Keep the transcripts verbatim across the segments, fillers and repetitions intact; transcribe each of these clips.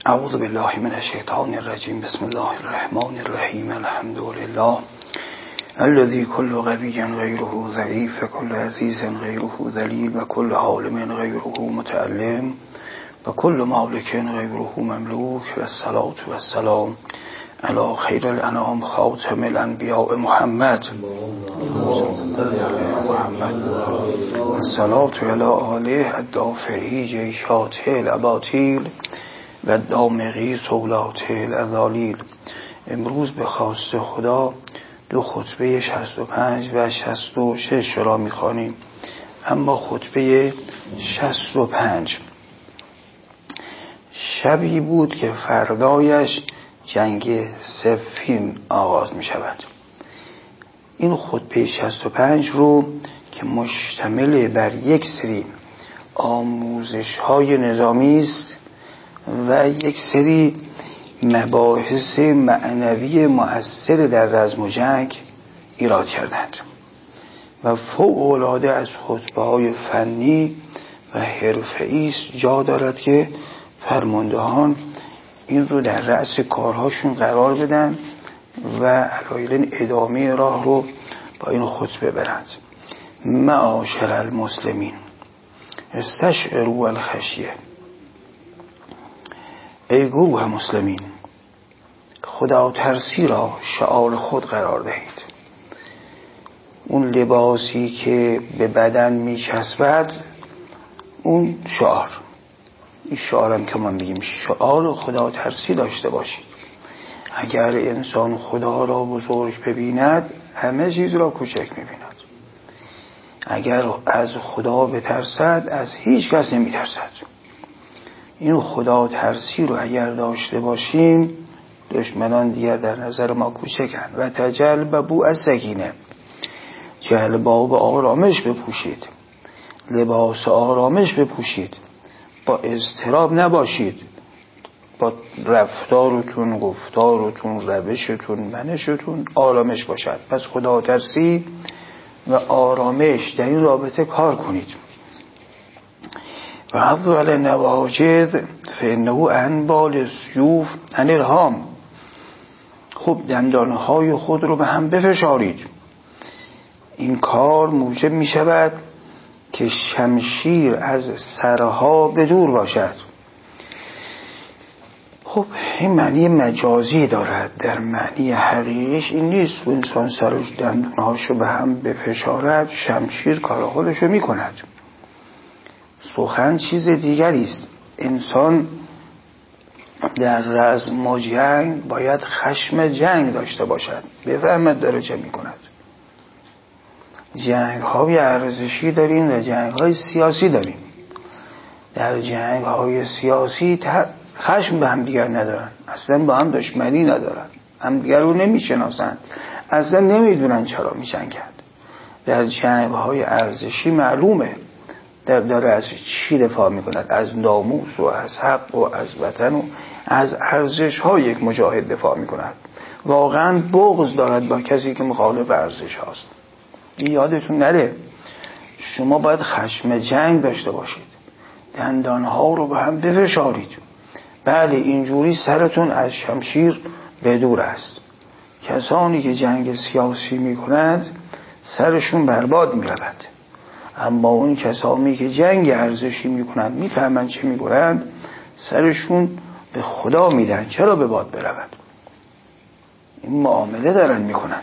اعوذ بالله من الشیطان الرجیم. بسم الله الرحمن الرحیم. الحمد لله الذي كل قوي غيره ضعيف، كل عزيز غيره ذليل، وكل عالم غيره متعلم، وكل مالك غيره مملوك. والصلاة والسلام على خير الانام خاتم الانبیاء محمد محمد والصلاة على آله الدافعی جیشات الاباطیل و دامغی سولات الاذالیل. امروز به خواست خدا دو خطبه شصت و پنج و شصت و شش را می‌خوانیم. اما خطبه شصت و پنج شبی بود که فردایش جنگ صفین آغاز می شود. این خطبه شصت و پنج رو که مشتمل بر یک سری آموزش های نظامی است و یک سری مباحث معنوی مؤثر در رزم و جنگ ایراد کردند و فوق العاده از خطبه های فنی و حرفه‌ای است جا دارد که فرماندهان این رو در رأس کارهاشون قرار بدن و علایل ادامه راه رو با این خطبه برند. معاشر المسلمین استشعروا الخشیه. ای گروه مسلمین، خدا ترسی را شعار خود قرار دهید. اون لباسی که به بدن میچسبد اون شعار، این شعارم که ما میگیم شعار خدا ترسی داشته باشید. اگر انسان خدا را بزرگ ببیند همه چیز را کوچک میبیند. اگر از خدا بترسد از هیچ کس نمیترسد. این خدا ترسی رو اگر داشته باشیم دشمنان دیگر در نظر ما کوچکن. و تجلبوا السکینه، جلباب آرامش بپوشید، لباس آرامش بپوشید، با اضطراب نباشید، با رفتارتون، گفتارتون، روشتون، منشتون آرامش باشد. پس خدا ترسی و آرامش در این رابطه کار کنید. و اول نواجد فانه انبال السیوف عن الهام. خب دندانهای خود رو به هم بفشارید. این کار موجب می شود که شمشیر از سرها به دور باشد. خب این معنی مجازی دارد. در معنی حقیقیش این نیست. و انسان سرش دندانهاشو به هم بفشارد شمشیر کار خودشو می کند. سخن چیز دیگری است. انسان در رزم و جنگ باید خشم جنگ داشته باشد، بفهمد داره چه می کند. جنگ های ارزشی داریم و جنگ های سیاسی داریم. در جنگ های سیاسی خشم به هم دیگر ندارن، اصلا با هم دشمنی ندارن، هم دیگر رو نمیشناسن، اصلا نمیدونن چرا میجنگند. در جنگ های ارزشی معلومه در داره از چی دفاع میکند، از ناموس و از حق و از وطن و از ارزش ها یک مجاهد دفاع میکند. واقعا بغض دارد با کسی که مخالف ارزش هاست. یادتون نره شما باید خشم جنگ داشته باشید، دندانها رو به هم بفشارید. بله اینجوری سرتون از شمشیر به دور است. کسانی که جنگ سیاسی میکنند سرشون برباد میرود، اما اون کسانی که جنگ ارزشی میکنند میفهمند چه میکنند سرشون به خدا میدن چرا به باد برود. این معامله دارن میکنن.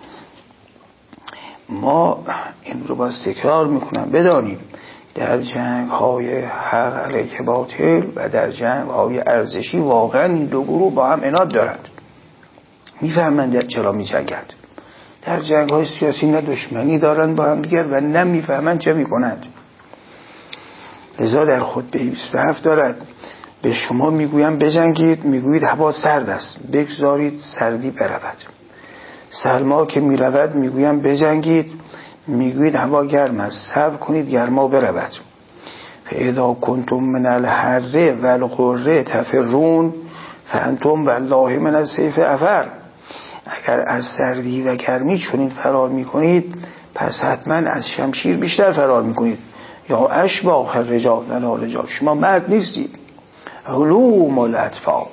ما این رو باز تکرار میکنم بدانیم در جنگ های حق علیه باطل و در جنگ های ارزشی واقعا این دو گروه با هم عناد دارند، میفهمند چرا میجنگند. در جنگ های سیاسی نه دشمنی دارند با هم دیگر و نه میفهمند چه میکنند. لذا در خطبه بیست و هفت دارد به شما میگویم بجنگید، میگویید هوا سرد است، بگذارید سردی برود. سرما که میرود میگویم بجنگید، میگویید هوا گرم است، صبر کنید گرما برود. فاذا کنتم من الحر والقر تفرون فانتم والله من السیف افر. اگر از سردی و گرمی چنین فرار میکنید پس حتما از شمشیر بیشتر فرار میکنید. یا اشباح الرجال لا رجال، شما مرد نیستید. علوم الاطفال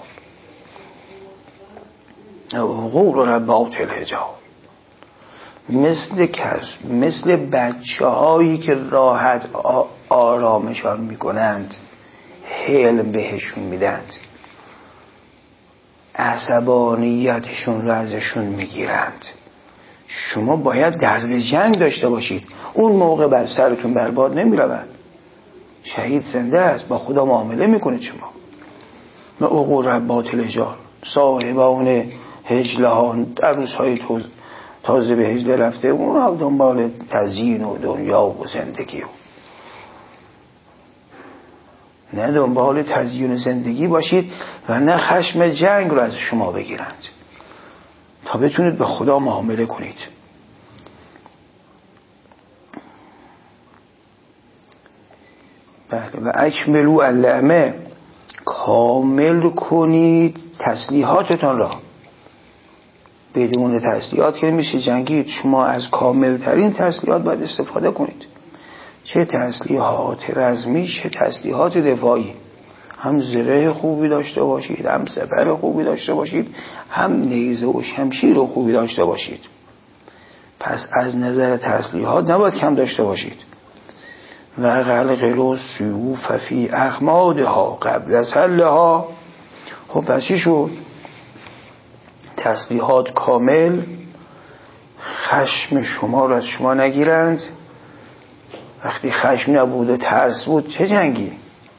عقول ربات الحجاب. مثل کس مثل بچه هایی که راحت آرامشان میکنند، حلم بهشون میدند، عصبانیتشون رو ازشون میگیرند. شما باید درد جنگ داشته باشید. اون موقع بر سرتون برباد نمیرود. شهید زنده است، با خدا معامله میکنه. شما نه عقول ربات الحجاب، صاحبان هجله ها در روزهای تازه به هجله رفته، اون ها دنبال تزیین و دنیا و زندگی و نه دنبال تزیین زندگی باشید و نه خشم جنگ رو از شما بگیرند تا بتونید به خدا معامله کنید. بله. و اکملو اللعمه، کامل کنید تسلیحاتتان را. بدون تسلیحات که نمیشه جنگید. شما از کامل ترین تسلیحات باید استفاده کنید، چه تسلیحات رزمی چه تسلیحات دفاعی. هم زره خوبی داشته باشید، هم سپر خوبی داشته باشید، هم نیزه و شمشیر خوبی داشته باشید. پس از نظر تسلیحات نباید کم داشته باشید. و غلقلو سیوف فی اخمادها قبل سلها. خب پس چی شد؟ تسلیحات کامل، خشم شما را از شما نگیرند. وقتی خشم نبود و ترس بود چه جنگی؟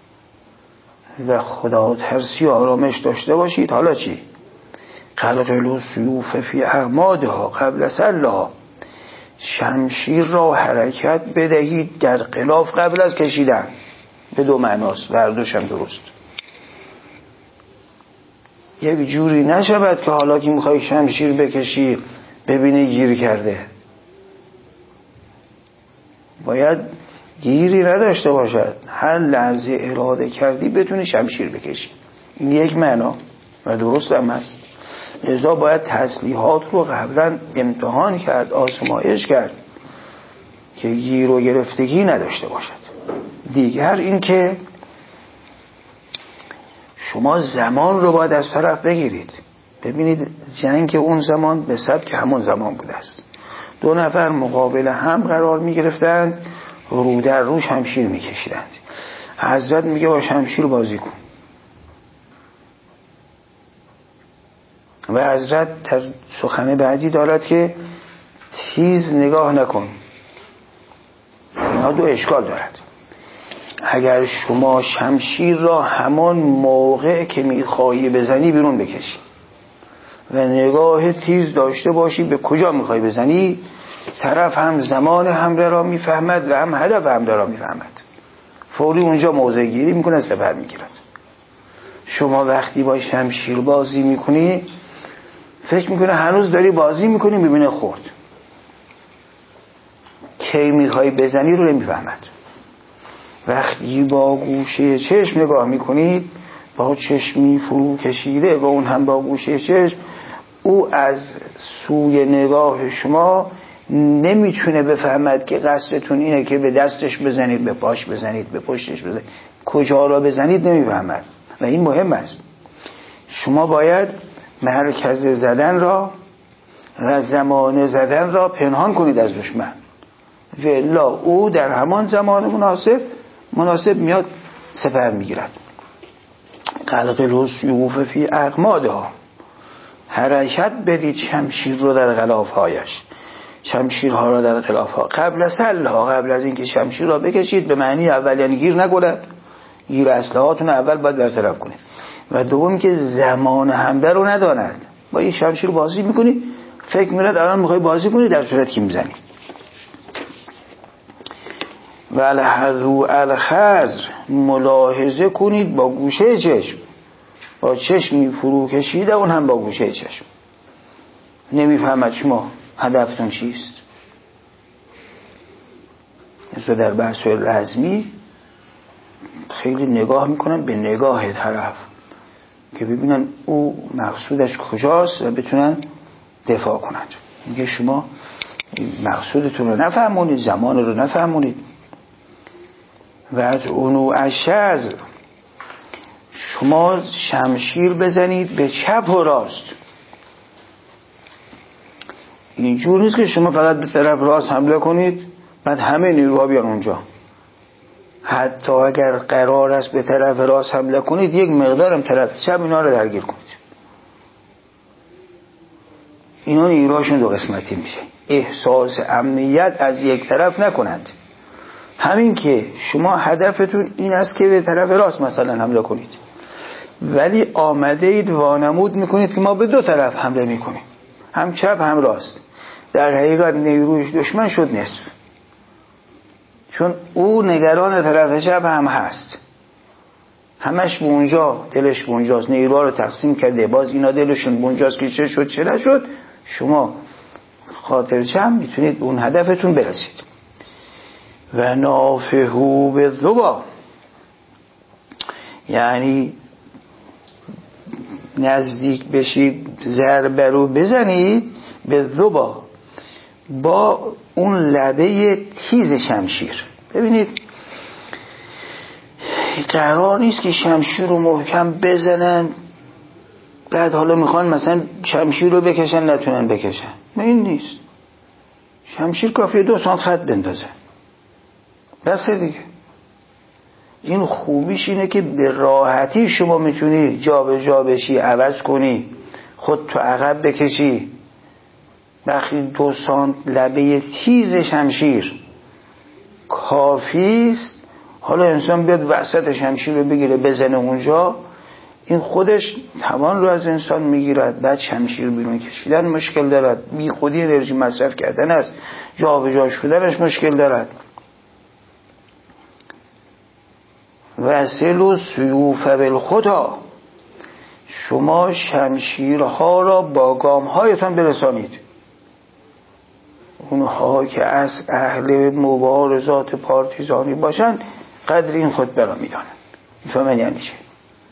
و خدا ترسی و آرامش داشته باشید. حالا چی؟ قلقلو سیوف فی اغمادها قبل سلها، شمشیر را حرکت بدهید در غلاف قبل از کشیدن. به دو معناست، وردوش هم درست. یک جوری نشود که حالا که میخوای شمشیر بکشی ببینی گیر کرده. باید گیری نداشته باشد، هر لحظه اراده کردی بتونی شمشیر بکشی. این یک معنا و درست هم هست. لذا باید تسلیحات رو قبلا امتحان کرد، آزمایش کرد که گیر و گرفتگی نداشته باشد. دیگر این که شما زمان رو باید از طرف بگیرید. ببینید جنگ اون زمان به سبک همون زمان بوده است. دو نفر مقابل هم قرار می گرفتند، رو در رو شمشیر می کشیدند. حضرت میگه با شمشیر بازی کن و حضرت در سخن بعدی دارد که تیز نگاه نکن. اینا دو اشکال دارد. اگر شما شمشیر را همان موقع که میخوایی بزنی بیرون بکشی و نگاه تیز داشته باشی به کجا میخوایی بزنی، طرف هم زمان حمله را میفهمد و هم هدف حمله را میفهمد، فوری اونجا موضع گیری میکنه، سپر میگیرد. شما وقتی با شمشیر بازی میکنی فکر میکنه هنوز داری بازی میکنی، میبینه خورد. کی میخوای بزنی رو نمیفهمد. وقتی با گوشه چشم نگاه میکنید، با چشمی فرو کشیده و اون هم با گوشه چشم، او از سوی نگاه شما نمیتونه بفهمد که قصدتون اینه که به دستش بزنید، به پاش بزنید، به پشتش بزنید، کجا را بزنید نمیفهمد. و این مهم است. شما باید مرکز زدن را و زمان زدن را پنهان کنید از دشمن، والا او در همان زمان مناسب مناسب میاد سپر میگیرد. قلقلو سیوف فی اغمادها، حرکت بدید شمشیر رو در غلافهایش، شمشیرها را در غلافها قبل سلها، قبل از اینکه شمشیر را بکشید. به معنی اول یعنی گیر نکنید، گیر اسلحه‌هاتون اول باید برطرف کنید. و دوم که زمان حمله رو نداند. با این شمشیر بازی میکنی، فکر می‌کنید الان میخوای بازی کنی، در صورت که میزنی. و الحذو الخزر، ملاحظه کنید با گوشه چشم، با چشمی فرو کشیده اون هم با گوشه چشم. نمیفهمد شما هدفتون چیست. مثلا در بحث رزمی خیلی نگاه میکنن به نگاه طرف که ببینن او مقصودش کجاست و بتونن دفاع کنند. میگه شما مقصودتون رو نفهمونید، زمان رو نفهمونید. و از اونو اشز، شما شمشیر بزنید به چپ و راست. اینجور نیست که شما فقط به طرف راست حمله کنید بعد همه نیروها بیان اونجا. حتی اگر قرار است به طرف راست حمله کنید یک مقدارم طرف چپ اینا رو درگیر کنید. اینا نیروهاشون دو قسمتی میشه. احساس امنیت از یک طرف نکنند. همین که شما هدفتون این است که به طرف راست مثلا حمله کنید، ولی آمده اید وانمود میکنید که ما به دو طرف حمله میکنیم، هم چپ هم راست. در حقیقت نیرویش دشمن شد نصف، چون او نگران طرف چپ هم هست، همش به اونجا دلش به اونجاست، نیروها رو تقسیم کرده، باز اینا دلشون به اونجاست که چه شد چه نشد. شما خاطر چپ میتونید به اون هدفتون برسید. و نافهو به ذبا، یعنی نزدیک بشید ضربه رو بزنید به ذبا، با اون لبه تیز شمشیر. ببینید قرار نیست که شمشیر رو محکم بزنن بعد حالا میخوان مثلا شمشیر رو بکشن نتونن بکشن، نه این نیست. شمشیر کافیه دو سانت خط بندازه بسه دیگه. این خوبیش اینه که به راحتی شما میتونی جا به جا بشی، عوض کنی، خود تو عقب بکشی. وقتی دو سانت لبه تیز شمشیر کافیست، حالا انسان بیاد وسط شمشیر رو بگیره بزنه اونجا، این خودش توان رو از انسان میگیرد. بعد شمشیر بیرون کشیدن مشکل دارد، بی خودی انرژی مصرف کردن است، جا به جا شدنش مشکل دارد. وصل و سیوف بالخطا، شما شمشیرها را با گامهایتان برسانید. اونها که از اهل مبارزات پارتیزانی باشن قدر این خود برا میدانن. میفهمن یعنی چه؟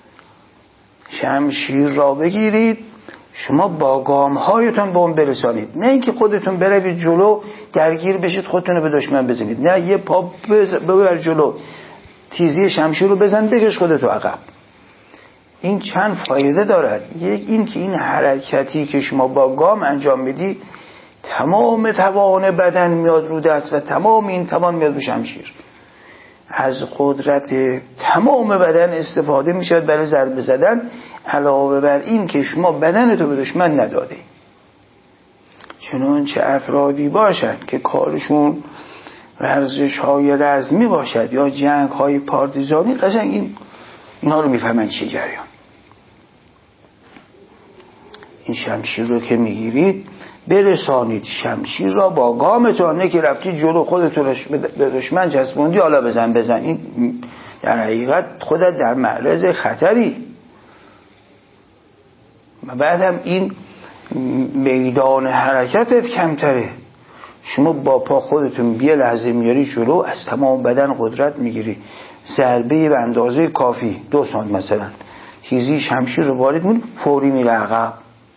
شمشیر را بگیرید شما با گامهایتان به اون برسانید، نه اینکه خودتون بروید جلو درگیر بشید خودتون رو به دشمن بزنید، نه یه پا ببر جلو تیزی شمشیر رو بزن بکش خودتو عقب. این چند فایده دارد. یک این که این حرکتی که شما با گام انجام میدی تمام توان بدن میاد رو دست و تمام این توان میاد به شمشیر. از قدرت تمام بدن استفاده میشد برای ضربه زدن، علاوه بر این که شما بدنتو به دشمن نداده. چنانچه افرادی باشند که کارشون ورزش های رزمی باشد یا جنگ های پارتیزانی، قشنگ این اینا رو میفهمن چی جریان. این شمشیر رو که میگیرید برسانید شمشیر را با گامتان، نه که رفتی جلو خودتون به دشمن چسبوندی حالا بزن بزن. این در حقیقت خودت در معرض خطری. و بعدم این میدان حرکتت کمتره، شما با پا خودتون یه لحظه میاری جلو، از تمام بدن قدرت میگیری، ضربه به اندازه کافی دو سانت مثلا تیزی شمشیر رو وارد می‌کنی، فوری میره عقب.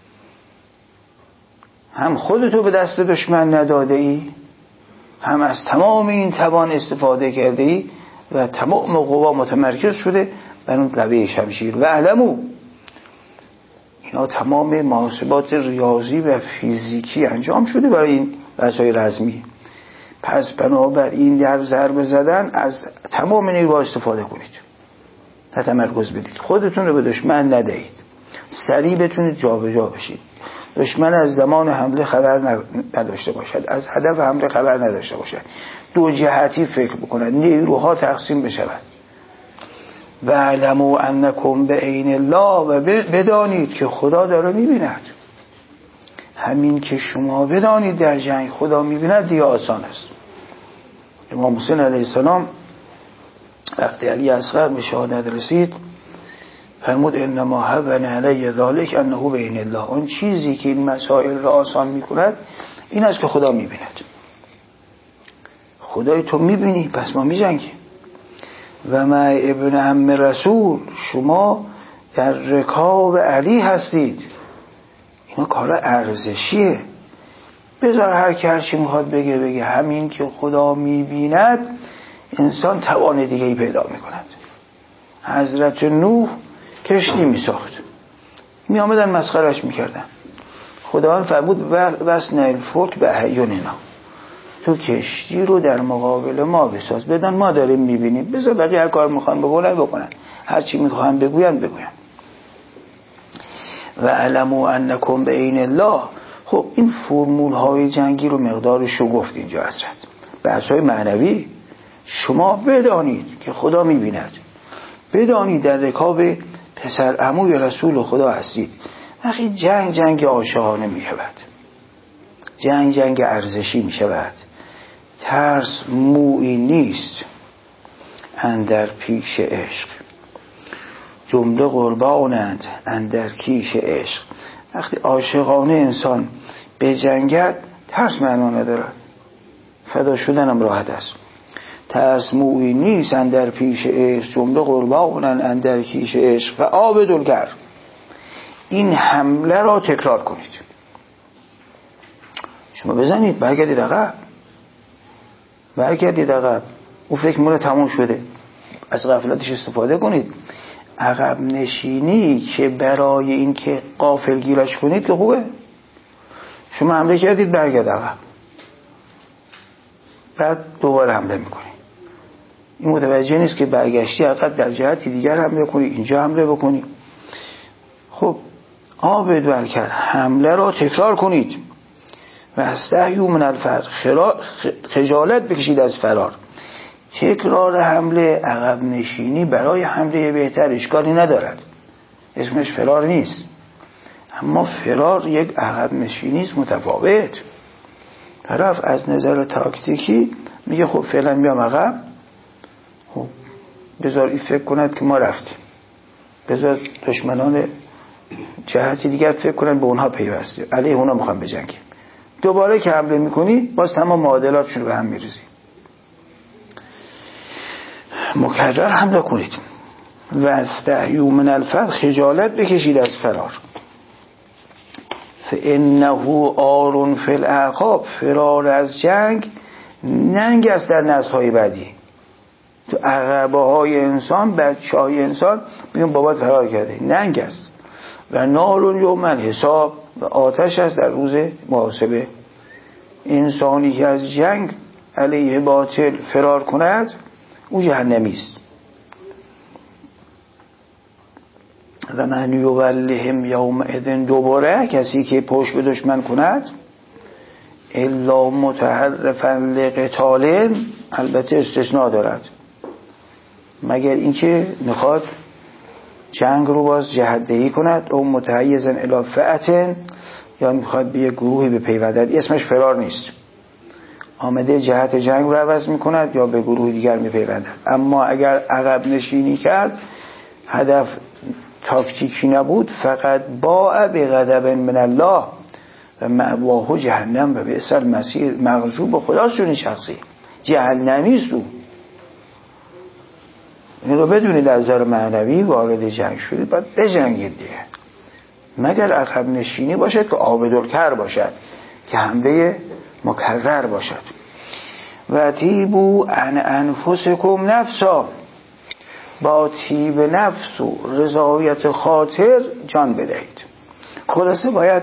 هم خودتو به دست دشمن نداده ای، هم از تمام این توان استفاده کرده ای و تمام قوا متمرکز شده بر اون لبه شمشیر. و علمو اینا تمام محاسبات ریاضی و فیزیکی انجام شده برای این وسایل رزمی. پس بنابراین در ضربه زدن از تمام نیروها استفاده کنید، تمرکز بدید، خودتون رو به دشمن ندهید، سریع بتونید جا به جا بشید. دشمن از زمان حمله خبر نداشته باشد، از هدف حمله خبر نداشته باشد، دو جهتی فکر بکند، نیروها تقسیم بشود. و علموا انکم بعین الله، و بدانید که خدا داره میبیند. همین که شما بدانید در جنگ خدا میبیند دیگه آسان است. امام حسین علیه السلام وقتی علی اصغر به شهادت رسید فرمود انما هون علی ذلک انه بعین الله، اون چیزی که این مسائل را آسان میکند این است که خدا میبیند. خدای تو میبینی پس ما میجنگیم. و مع ابن عم رسول، شما در رکاب علی هستید. اینا کار ارزشیه. بذار هر که هرچی میخواد بگه بگه، همین که خدا میبیند انسان توان دیگه ای پیدا میکند. حضرت نوح کشتی می ساخت، می آمدن مسخرش می کردن. خداوند فرمود وصنع الفلک باعیننا، تو کشتی رو در مقابل ما بساز. بدن ما داریم می بینیم، بذار بقیه هر کار میخوان بکنن بکنن، هر چی میخوان بگوین بگوین. و علموا انکم بین الله. خب این فرمول های جنگی رو مقدارش رو گفت اینجا حضرت. بحث های معنوی، شما بدانید که خدا میبیند، بدانید در رکاب پسر عموی رسول خدا هستید. وقتی جنگ جنگ عاشقانه میشود، جنگ جنگ ارزشی میشود، ترس مویی نیست اندر پیش عشق، جمله قربانند اندر کیش عشق. وقتی عاشقانه انسان به جنگد ترس معنا ندارد، فدا شدنم راحت است. ترس مویی نیست اندر پیش عشق، جمله قربانند اندر کیش عشق و آب دلگر. این حمله را تکرار کنید. شما بزنید، برگردید عقب، برگردید عقب. او فکر مولا تموم شده، از غفلتش استفاده کنید. عقب نشینی که برای این که غافلگیرش کنید که خوبه. شما حمله کردید، برگرد عقب، بعد دوباره حمله میکنید. این متوجه نیست که برگشتی عقب در جهتی دیگر حمله کنی، اینجا حمله بکنی. خب آب دلگر، حمله را تکرار کنید. و استحیوا من الفر، خجالت بکشید از فرار. تکرار حمله، عقب نشینی برای حمله بهتر اشکالی ندارد، اسمش فرار نیست. اما فرار یک عقب نشینی است متفاوت. طرف از نظر تاکتیکی میگه خب فعلا میام عقب، خب بذار این فکر کند که ما رفتیم، بذار دشمنان جهتی دیگر فکر کنن به اونها پیوسته، علیه اونها میخوام بجنگیم. دوباره که حمله میکنی باز تمام معادلاتشون به هم میریزی. مکرر حمله کنید. و استحیوا من الفر، خجالت بکشید از فرار. فانه آر فی الاعقاب، فرار از جنگ ننگ است در نسل‌های بعدی. تو عقبه های انسان، بچه های انسان میگن بابات فرار کرده، ننگ است. و نار یوم الحساب، و آتش است در روز محاسبه. انسانی که از جنگ علیه باطل فرار کند او جهنمی است. و من یولهم یومئذ، دوباره کسی که پشت به دشمن کند، الا متحرفا لقتال، البته استثناء دارد، مگر اینکه میخواد جنگ رو باز جهت‌دهی کند، او متحیزا الی فئة، یا میخواد به یک گروهی بپیوندد، اسمش فرار نیست. آمده جهت جنگ رو عوض میکند یا به گروه دیگر میپیوندد. اما اگر عقب نشینی کرد، هدف تاکتیکی نبود، فقط باء بغضب من الله و مأواه جهنم و بئس المصیر، مغضوب خداست اون شخصی، جهنمی است او. این رو بدونید از نظر معنوی وارد جنگ شدید باید بجنگید دیگه، مگر عقب نشینی باشد که آبدالکر باشد، که حمله مکرر باشد. و تیبو عن انفسکم نفسا، با تیب نفس و رضایت خاطر جان بدهید. خلاصه باید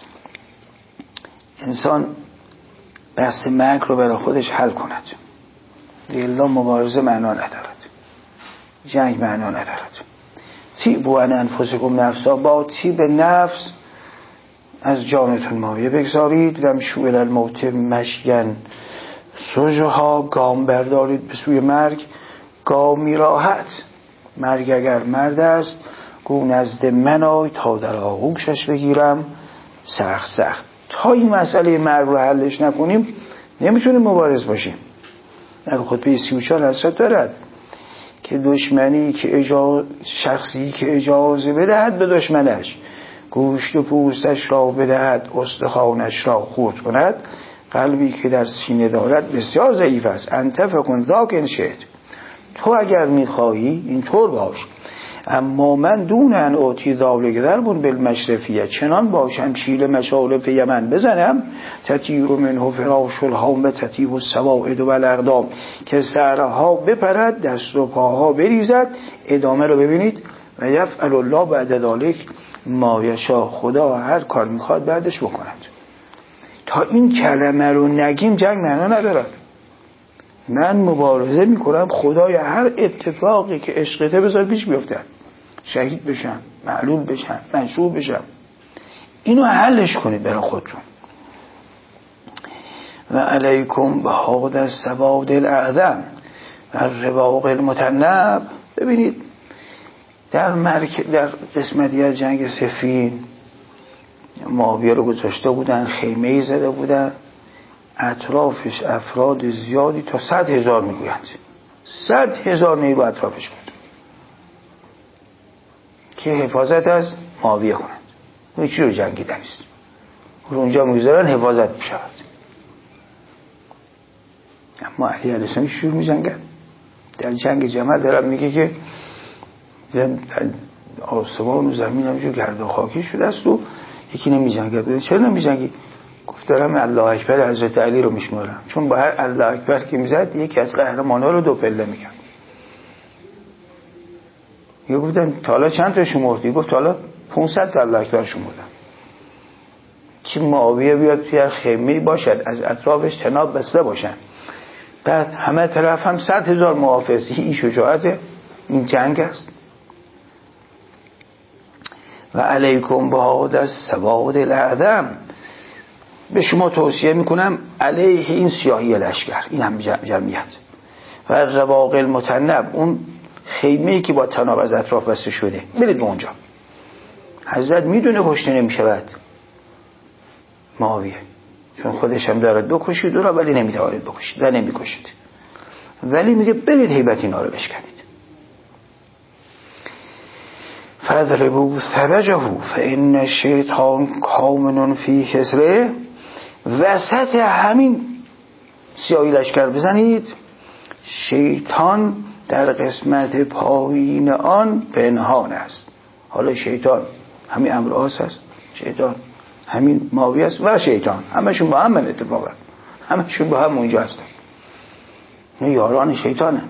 انسان بحث مرگ رو برای خودش حل کند. الا مبارزه معنا ندارد، جنگ معنا ندارد. تیبو عن انفسکم نفسا، با تیب نفس از جانتون مایه بگذارید. و امشوا الی الموت مشیا سجها، گام بردارید به سوی مرگ گامی راحت. مرگ اگر مرد است گو نزد من آی، تا در آغوشش بگیرم سخت سخت. تا این مسئله مرگ رو حلش نکنیم نمیتونیم مبارز باشیم. در خطبه سی و چهار حضرت دارد که دشمنی که اجاز شخصی که اجازه بدهد به دشمنش، گوشت و پوستش را بدهد، استخوانش را خورد کند، قلبی که در سینه دارد بسیار ضعیف است. انت فکن ذاک ان شئت، تو اگر میخواهی اینطور باش، اما من دون ان اوتی ذالک ضرب بالمشرفیه، چنان باشم شیل مشارف یمن بزنم، تطیر منه فراش الهام تطیب السواعد و الاقدام، که سرها بپرد دست و پاها بریزد. ادامه رو ببینید. و یفعل الله بعد ذلک ما یشاء، خدا هر کار میخواد بعدش بکند. تا این کلمه رو نگیم جنگ معنا ندارد. من مبارزه میکنم خدای هر اتفاقی که عشقته بذار پیش بیفته، شهید بشم، معلول بشم، منشور بشم، اینو حلش کنید برای خودتون. و علیکم بهاد السواد الاعظم و الرواق المتنب. ببینید در مرکب در قسمتی از جنگ صفین معاویه رو گذاشته بودن، خیمه‌ای زده بودن، اطرافش افراد زیادی تا صد هزار میگویند، صد هزار نیرو اطرافش بود که حفاظت از معاویه کنند. اون چی رو جنگیدن است، رو اونجا میگذارن حفاظت بشود. اما علی علیه السلام شروع می‌جنگن. در جنگ جمل دارم میگه که آسمان و زمین همینجور گرد و خاکی شده است و یکی نمی‌جنگه. چرا نمی‌جنگی؟ گفت دارم الله اکبر حضرت علی رو میشمارم، چون با هر الله اکبر که میزد یکی از قهرمان‌ها رو دو پله میکرد. یه گفتم تا حالا چند تا شمردی؟ گفت تا حالا پانصد تا الله اکبر شمردم. که معاویه بیاد توی خیمه باشد، از اطرافش تناب بسته باشن، بعد همه طرف هم صد هزار محافظ. این شجاعت این جنگ است. و علیکم بهاد السواد الاعظم، به شما توصیه میکنم علیه این سیاهی لشکر، این هم جمعیت، و الرواق المتنب، اون خیمه‌ای که با تناب از اطراف بسته شده، برید به اونجا. حضرت میدونه کشته نمیشود معاویه، چون خودش هم داره دو کشید دو را، ولی نمیتوانید بکشید و نمیکشید، ولی میگه برید هیبت اینا رو بشکنید. فَاضْرِبُوا ثَبَجَهُ فَإِنَّ الشَّيْطَانَ کَامِنٌ فِی کِسْرِهِ، وسط همین سیاهی لشکر بزنید، شیطان در قسمت پایین آن پنهان است. حالا شیطان همین امرآس است، شیطان همین معاویه است و شیطان همشون با هم اتفاقا همشون با هم اونجا هستن، نه یاران شیطانه.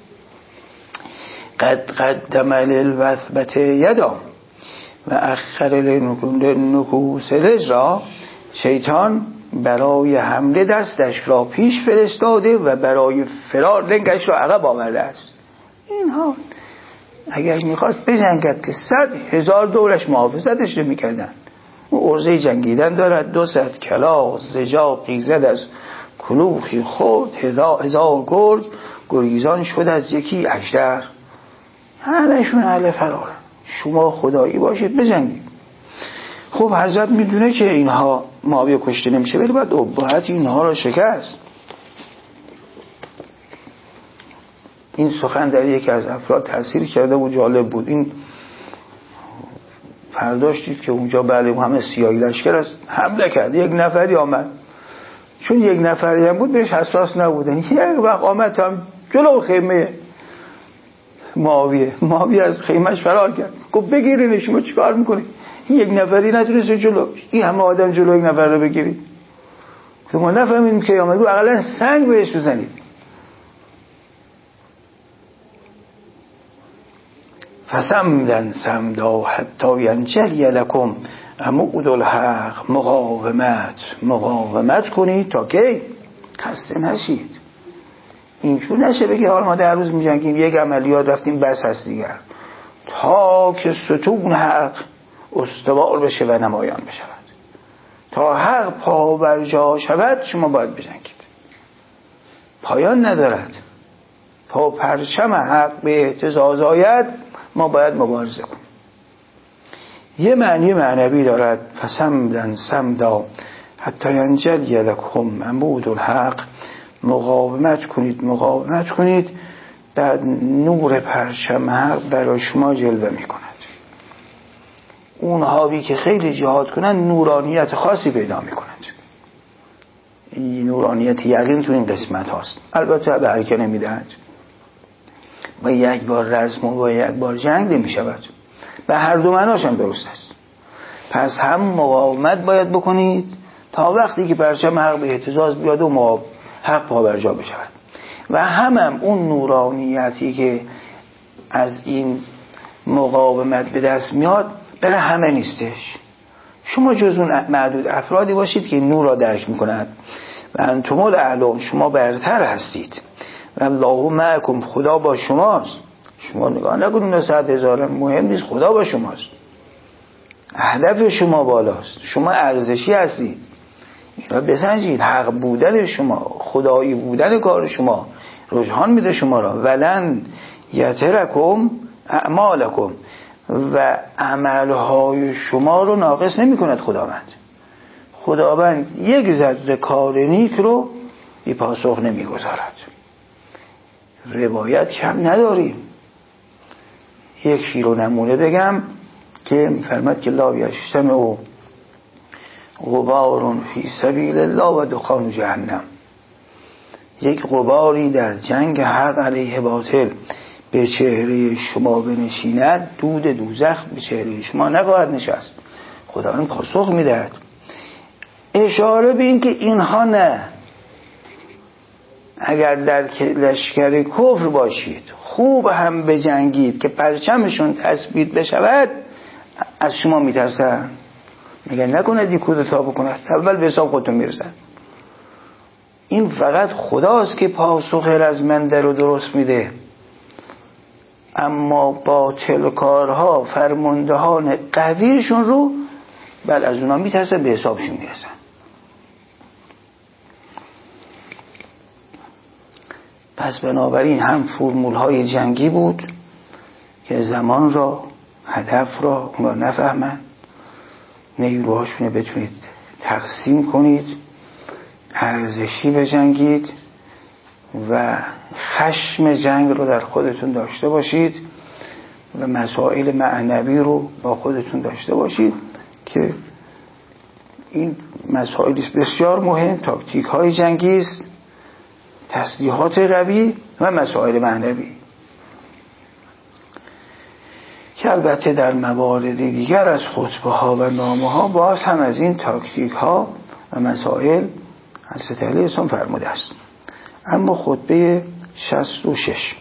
قد قدم للوثبت یدا و اخر للنکوس رجلا، شیطان برای حمله دستش را پیش فرستاده و برای فرار لنگش را عقب آورده است. اینها اگر میخواد بجنگد که صد هزار دورش محافظتش نمی کردن. او عرضه جنگیدن دارد، دو صد کلاغ زجاقی زد از کلوخی خود، هزار گرگ گریزان شد از یکی اژدر. همشون اهل فرار. شما خدایی باشید بجنگید. خب حضرت میدونه که اینها معاویه کشته نمیشه، ولی باید ابهت اینها را شکست. این سخن در یکی از افراد تأثیر کرده و جالب بود. این فرداش دید که اونجا بله همه سیاهی لشکر است، حمله کرد. یک نفری آمد، چون یک نفری هم بود بهش حساس نبودن، یک وقت آمد هم جلو خیمه معاویه معاویه از خیمهش فرار کرد. گفت بگیرین، شما چیکار میکنید؟ یک نفری نتونست جلو این همه آدم جلو یک نفر رو بگیرید. تو ما نفهمیدیم که آمد، گفت اقلا سنگ بهش بزنید. فسمدن سمدا حتی ینجلی لکم عمود الحق، مقاومت مقاومت کنید تا که خسته نشید. اینجور نشه بگی حالا ما در روز میجنگیم یک عملیات رفتیم بس هست دیگر، تا که ستون حق استوار بشه و نمایان بشود. تا حق پا بر جا شود شما باید بجنگید. پایان ندارد. تا پرچم حق به اهتزاز آید ما باید مبارزه کنیم. یه معنی معنوی دارد. فسمدن سمدا حتی ینجلی لکم عمود الحق، مقاومت کنید مقاومت کنید، بعد نور پرچم حق برای شما جلوه می کند. اونهایی که خیلی جهاد کنند نورانیت خاصی پیدا می کنند. این نورانیت یقین تو این قسمت هاست. البته به هر که نمی دهند. با یک بار رزم و با یک بار جنگ نمی شود. به هر دو معناش هم درست است. پس هم مقاومت باید بکنید تا وقتی که پرچم حق به اهتزاز بیاد و حق پا بر جا بشود، و هم, هم اون نورانیتی که از این مقاومت به دست میاد برای همه نیستش. شما جز اون معدود افرادی باشید که نور را درک میکنند و انتم الاعلون، شما برتر هستید و الله معکم، خدا با شماست. شما نگاه نکنید صد هزار مهم نیست، خدا با شماست، هدف شما بالاست، شما ارزشی هستید. اینا بسنجید، حق بودن شما، خدایی بودن کار شما رجحان میده شما را. ولن یترکم اعمالکم، و عملهای شما رو ناقص نمی کند خداوند. خداوند یک ذره کار نیک رو بی پاسخ نمی گذارد. روایت کم نداریم. یکی رو نمونه بگم که فرمد که لا یجتمع غبار فی سبیل الله و دخان جهنم. یک غباری در جنگ حق علیه باطل به چهره شما بنشیند، دود دوزخ به چهره شما نخواهد نشست. خداوند پاسخ میدهد. اشاره به این که اینها نه، اگر در لشکر کفر باشید، خوب هم بجنگید که پرچمشون تثبیت بشود، از شما میترسن. میگن نکنه دی کودتا بکنه، اول به حساب خودتون میرسن. این فقط خداست که پاسخ رزمنده رو درست میده، اما باطل کارها فرماندهان قویشون رو بل از اونا میترسن، به حسابشون میرسن. پس بنابراین هم فرمول های جنگی بود که زمان را، هدف را اونا نفهمن، نیروهاشون بتونید تقسیم کنید، ارزشی بجنگید و خشم جنگ رو در خودتون داشته باشید و مسائل معنوی رو با خودتون داشته باشید که این مسائل بسیار مهم. تاکتیک های جنگی است، تسلیحات قوی و مسائل معنوی که البته در موارد دیگر از خطبه ها و نامه ها باز هم از این تاکتیک ها و مسائل حضرت علیه السلام فرموده است. اما خطبه شصت و شش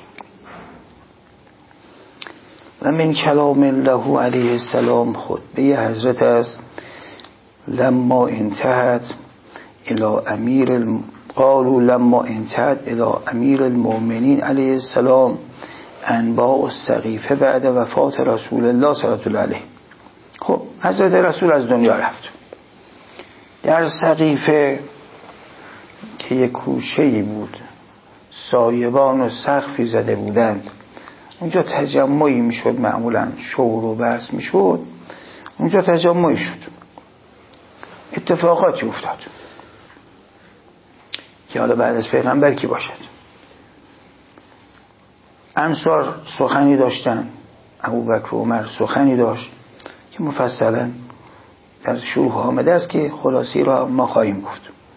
و من کلام الله علیه السلام، خطبه حضرت است. لما انتهت الى امیر الم... قالوا لما انتهت الى امیر المؤمنین علیه السلام انباء السقیفه بعد وفات رسول الله صلی الله علیه. خب حضرت رسول از دنیا رفت. در سقیفه که یک کوچه‌ای بود، سایبان و سقفی زده بودند، اونجا تجمعی میشد، معمولا شور و بحث میشد، اونجا تجمعی شد. اتفاقاتی افتاد که حالا بعد از پیغمبر کی باشد. انصار سخنی داشتن، ابوبکر و عمر سخنی داشت که مفصلا در شروح آمده است که خلاصی را ما خواهیم گفت.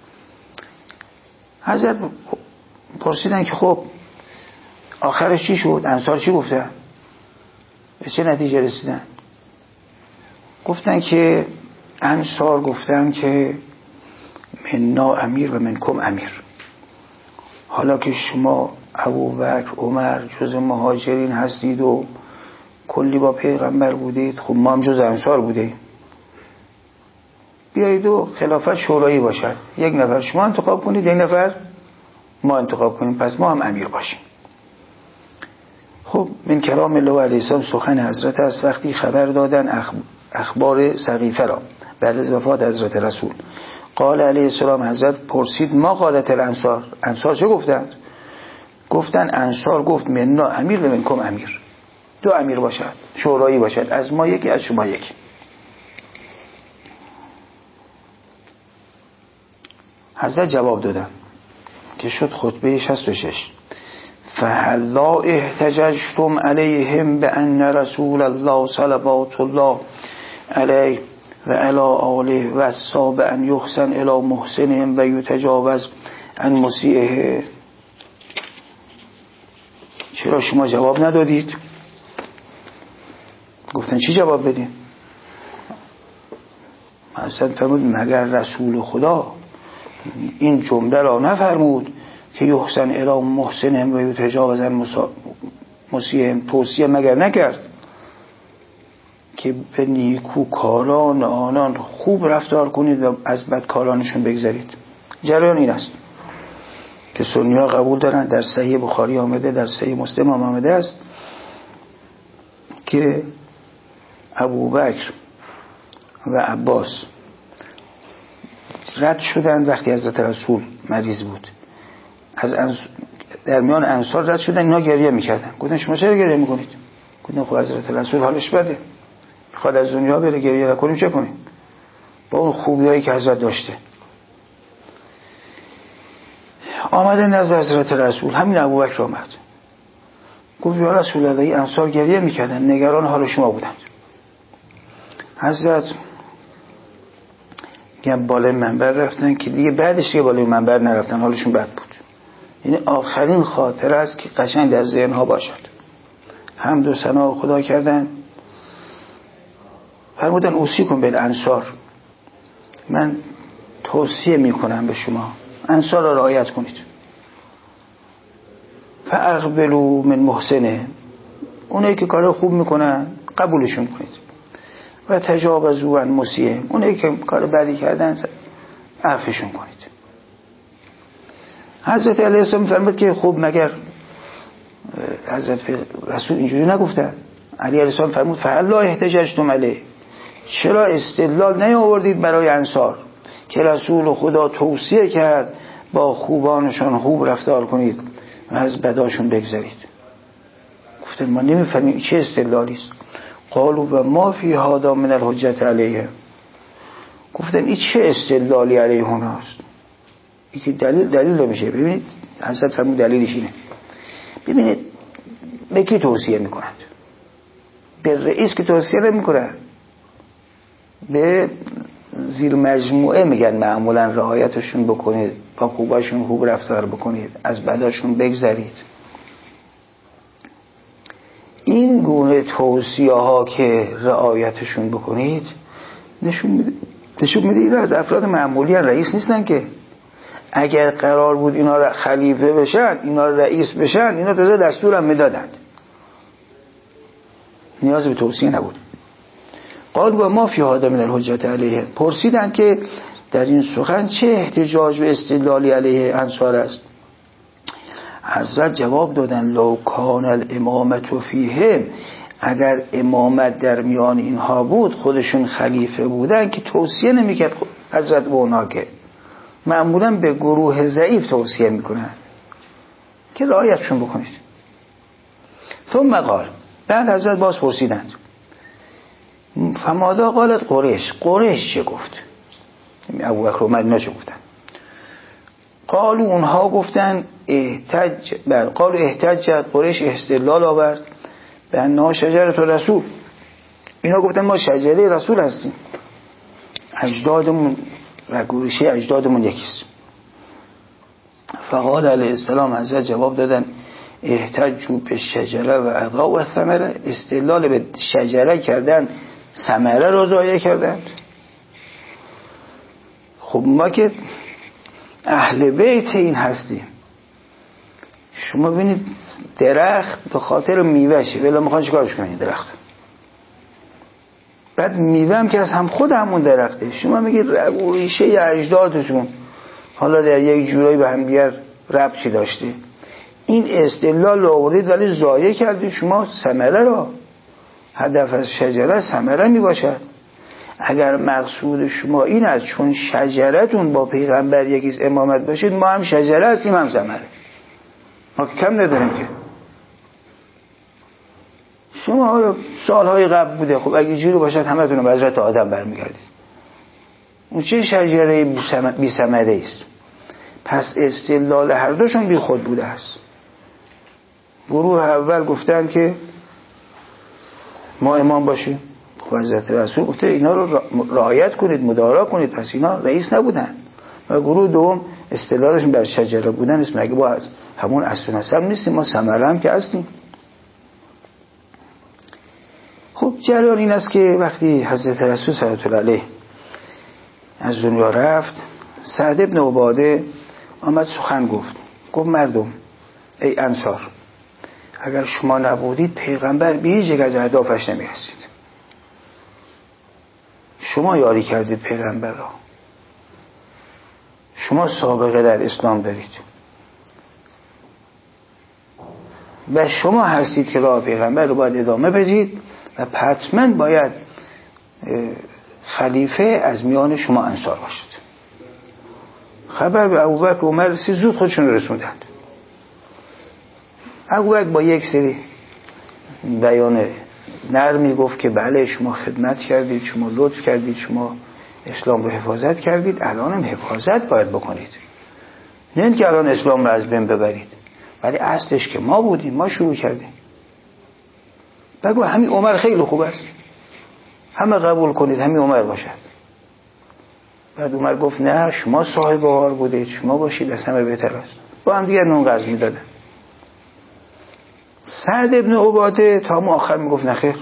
حضرت پرسیدن که خب آخرش چی شد؟ انصار چی گفتن؟ به چه نتیجه رسیدن؟ گفتن که انصار گفتن که مننا امیر و منکم امیر. حالا که شما ابوبکر عمر جز مهاجرین هستید و کلی با پیغمبر بودید، خب ما هم جز انصار بودیم، بیایید و خلافت شورایی باشد، یک نفر شما انتخاب کنید، یک نفر ما انتخاب کنیم، پس ما هم امیر باشیم. خب من کلام الله علیه السلام، سخن حضرت است. وقتی خبر دادن اخبار سقیفه را بعد از وفات حضرت رسول، قال علیه السلام، حضرت پرسید ما قالت الانصار، انصار چه گفتند؟ گفتن انصار گفت مننا امیر و منکم امیر، دو امیر باشد، شورایی باشد، از ما یکی از شما یکی. حضرت جواب دادن که شد خطبه شصت و شش. فهلا احتججتم علیهم بان رسول الله صلوات الله علیه و علی آله و الصاب ان یحسن الی محسنهم و یتجاوز عن مسیئه. چرا شما جواب ندادید؟ گفتن چی جواب بدیم؟ مثلا فرمود مگر رسول خدا این جمله را نفرمود که یحسن الی محسنهم و یتجاوز عن مسیئهم، توصیه مگر نکرد که به نیکوکاران آنان خوب رفتار کنید و از بدکارانشون بگذرید. جریان این است که سنی‌ها قبول دارن، در صحیح بخاری آمده، در صحیح مسلم آمده است که ابوبکر و عباس رد شدن وقتی حضرت رسول مریض بود، از انص... در میان انصار رد شدن، اینا گریه میکردن. گفتن شما چرا گریه میکنید؟ گفتن خب حضرت رسول حالش بده، میخواد از دنیا بره، گریه نکنیم چه کنیم با اون خوبیایی که حضرت داشته. آمدن نزد حضرت رسول، همین ابوبکر آمد گفت یا رسول الله این انصار گریه میکردن، نگران حال شما بودند. حضرت میگن بالای منبر رفتن که دیگه بعدش دیگه بالای منبر نرفتن، حالشون بد بود. یعنی آخرین خاطره است که قشنگ در ذهنها باشد. حمد و ثنا خدا کردن، فرمودن اوصیکم بالانصار، من توصیه میکنم به شما انصار را رعایت کنید. فاقبلوا من محسنه، اونایی که کار خوب میکنن قبولشون کنید، و تجاوزوا عن مسیء، اونایی که کار بدی کردن عفوشون کنید. حضرت علیه السلام فرمود که خب مگر حضرت رسول اینجوری نگفتن؟ علی علیه السلام فرمود فهلا احتججتم علیه، چرا استدلال نیاوردید برای انصار که رسول خدا توصیه کرد با خوبانشان خوب رفتار کنید و از بداشون بگذرید؟ گفتن ما نمیفهمیم چه استدلالی است. قالوا و ما فی هذا من الحجت علیه، گفتن این چه استدلالی علیه اوناست؟ این که دلیل دلیل نمیشه. ببینید حضرت فرمود دلیلش اینه، ببینید به کی توصیه میکنند؟ به رئیس که توصیه نمیکنند، به زیر مجموعه میگن معمولا رعایتشون بکنید، با خوباشون خوب رفتار بکنید، از بداشون بگذرید. این گونه توصیه ها که رعایتشون بکنید نشون میده نشون میده اینا از افراد معمولی هن، رئیس نیستن که. اگر قرار بود اینا را خلیفه بشن، اینا را رئیس بشن، اینا تازه دستور هم میدادن، نیاز به توصیه نبود. قال و ما فی هذا من الحجت علیه، پرسیدن که در این سخن چه احتجاج و استدلالی علیه انصار است؟ حضرت جواب دادن لو کان الامامت فیهم، اگر امامت در میان اینها بود، خودشون خلیفه بودن که توصیه نمیکرد حضرت به اونا، که معمولا به گروه ضعیف توصیه میکنن که رعایتشون بکنید. ثم قال، بعد حضرت باز پرسیدند فماذا قالت قریش، قریش چه گفت؟ ابوبکر و عمر چه گفتن؟ قالوا اونها گفتن احتج بر قالوا احتجت، قریش استدلال آورد به انها شجره رسول، اینا گفتن ما شجره رسول هستیم، اجدادمون و گروشه اجدادمون یکیست. فقال علیه السلام حضرت جواب دادن احتجوا به شجره و اضاء و ثمره، استدلال به شجره کردن، ثمره رو ضایع کردن. خب ما که اهل بیت این هستیم، شما ببینید درخت به خاطر میوهشه، ولی میخوان چیکارش کنید درخت؟ بعد میوه هم که از هم خود همون درخته، شما میگید ریشه اجدادتون حالا در یک جورایی به هم دیگر ربطی داشته، این استدلال رو آورید ولی ضایع کردید شما ثمره رو. هدف از شجره ثمره میباشد. اگر مقصود شما این است چون شجرتون با پیغمبر یکیز امامت باشید، ما هم شجره هستیم هم ثمره، ما که کم نداریم که. شما حالا سالهای قبل بوده، خب اگه جوری باشد همه تونو به حضرت آدم برمیگردید، اون چه شجره بی ثمره است؟ پس استدلال هر دوشون بی خود بوده است. گروه اول گفتن که ما امام باشیم، خب حضرت رسول گفته اینا رو رعایت کنید، مدارا کنید، پس اینا رئیس نبودن. و گروه دوم استدلالشون بر شجره بودن است، مگه با همون اصل و نسب نیستیم، ما ثمره هم که هستیم. خب جریان این است که وقتی حضرت رسول صلی الله علیه از دنیا رفت، سعد ابن عباده آمد سخن گفت. گفت مردم ای انصار، اگر شما نبودید پیغمبر به هیچ یک از اهدافش نمیرسید. شما یاری کردید پیغمبر را، شما سابقه در اسلام دارید و شما هستید که راه پیغمبر رو باید ادامه بدید و حتما باید خلیفه از میان شما انصار باشد. خبر به ابوبکر و عمر رسید، زود خودشون رسوندند. ابوبکر با یک سری بیان نرمی گفت که بله شما خدمت کردید، شما لطف کردید، شما اسلام رو حفاظت کردید، الان هم حفاظت باید بکنید، نه اینکه الان اسلام رو از بین ببرید، ولی اصلش که ما بودیم، ما شروع کردیم. بگو همین عمر خیلی خوب است، همه قبول کنید همین عمر باشد. بعد عمر گفت نه شما صاحب وقار بودید، شما باشید، از همه بهتر است. با هم دیگر نون قرض میدادن. سعد ابن عباده تا ما آخر میگفت نخیر،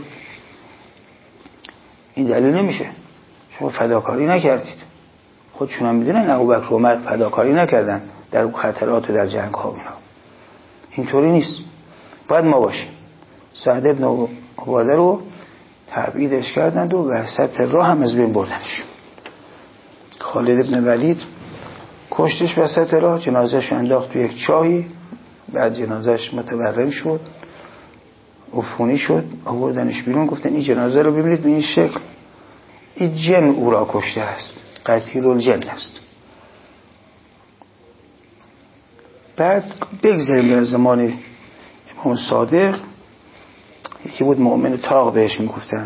این دلیل نمیشه، شما فداکاری نکردید. خودشون هم میدونن ابوبکر و عمر فداکاری نکردن در خطرات و در جنگ ها. اینا اینطوری نیست، باید ما باشیم. سعد ابن عباده رو تبعیدش کردند و وسط راه هم از بین بردنش. خالد ابن ولید کشتش وسط راه، جنازهش انداخت تو یک چاهی، بعد جنازهش متورم شد، عفونی شد، آوردنش بیرون، گفتن این جنازه رو ببینید به این شکل، این جن او را کشته است، قتیل الجن است. بعد بگذاریم در زمان امام صادق، یکی بود مؤمن تاق بهش میگفتن،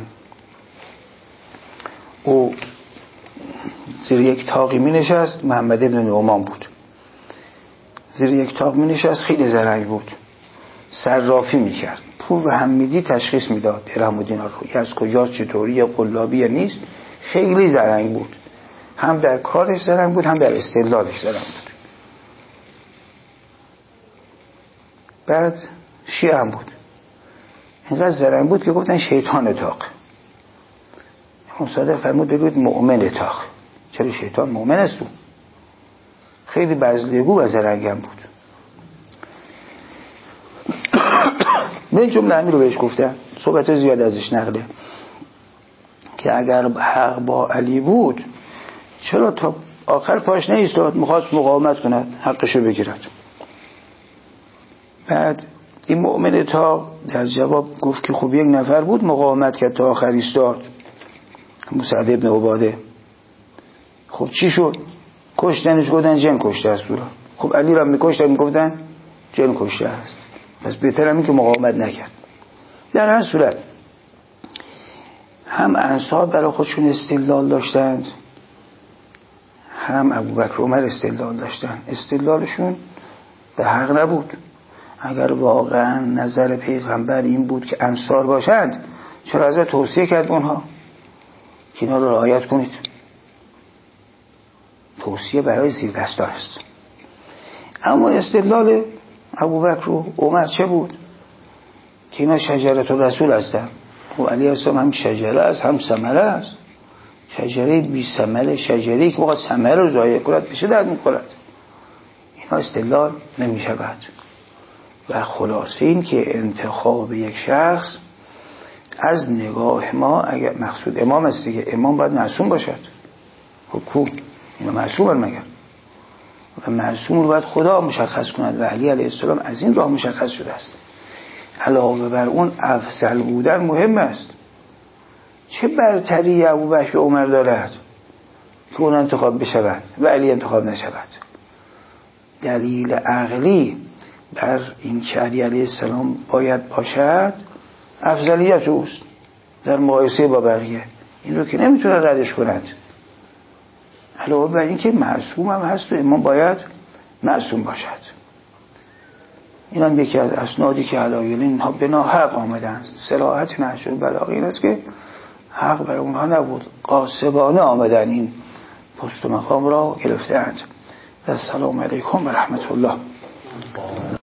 او زیر یک تاقی می نشست، محمد ابن نعمان بود، زیر یک تاق می نشست، خیلی زرنگ بود، صرافی می کرد، پول به هم میدی تشخیص میداد درهم و دینار رو، از کجاست، چطوری، قلابی نیست، خیلی زرنگ بود، هم در کارش زرنگ بود هم در استدلالش زرنگ بود. بعد شیعه هم بود، اینقدر زرنگ بود که گفتن شیطان تاق. اون صادق فرمود بگوید مؤمن تاق. چرا شیطان مؤمن است؟ او خیلی بزلگو و زرنگم بود. من جمله همین رو بهش گفتم، صحبت زیاد ازش نقله، که اگر حق با علی بود چرا تا آخر پاش نایستاد، میخواست مقاومت کند، حقشو بگیرد. بعد این مؤمن تا در جواب گفت که خب یک نفر بود مقاومت کرد تا آخر ایستاد، سعد ابن عباده. خب چی شد؟ کشتنش، گفتن جن کشته است. خب علی را میکشتن، میگفتن جن کشته است، پس بهتر همین که مقاومت نکرد. در هر صورت هم انصار برای خودشون استدلال داشتند، هم ابوبکر و عمر استدلال داشتند. استدلالشون به حق نبود. اگر واقعا نظر پیغمبر این بود که انصار باشند، چرا ازت توصیه کرد اونها که اینا رو رعایت کنید؟ توصیه برای زیر دستان است. اما استدلال ابوبکر و عمر چه بود؟ که اینا شجرت الرسول هستن و علی السلام هم شجره است هم ثمره است. شجره بی ثمره، شجری که وقت ثمره رو ضایع کند بشه درد می‌خورد. اینا استدلال نمی‌شود. و خلاصه این که انتخاب یک شخص از نگاه ما، اگر مقصود امام است دیگه، امام باید معصوم باشد. حکوم اینا معصومن مگر؟ و معصوم رو باید خدا مشخص کند و علی علیه السلام از این راه مشخص شده است. علاوه بر اون افضل بودن مهم است. چه برتری ابوبکر و عمر دارد که اون انتخاب بشود و علی انتخاب نشود؟ دلیل عقلی بر این که علی علیه السلام باید باشد افضلیت اوست در مقایسه با بقیه. این رو که نمیتونه ردش کند. علاوه بر این که معصوم هم هست و امام باید معصوم باشد. این هم یکی از اسنادی که علایل اینها به ناحق آمدند. صراحت نهج البلاغه این است که حق بر اونها نبود، غاصبانه آمدن این پست و مقام را گرفتند. السلام علیکم و رحمت الله.